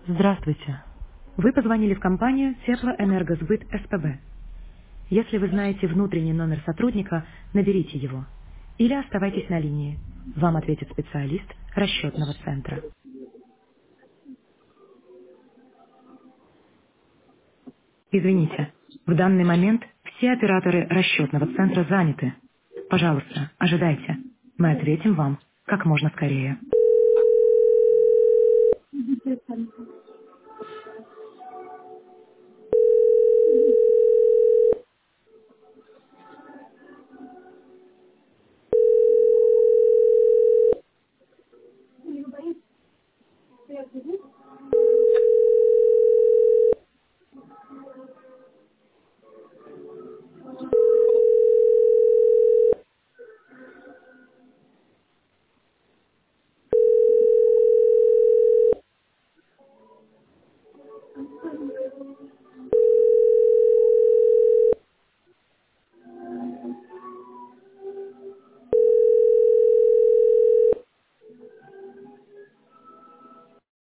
Здравствуйте. Вы позвонили в компанию Теплоэнергосбыт СПБ. Если вы знаете внутренний номер сотрудника, наберите его. Или оставайтесь на линии. Вам ответит специалист расчетного центра. Извините, в данный момент все операторы расчетного центра заняты. Пожалуйста, ожидайте. Мы ответим вам как можно скорее.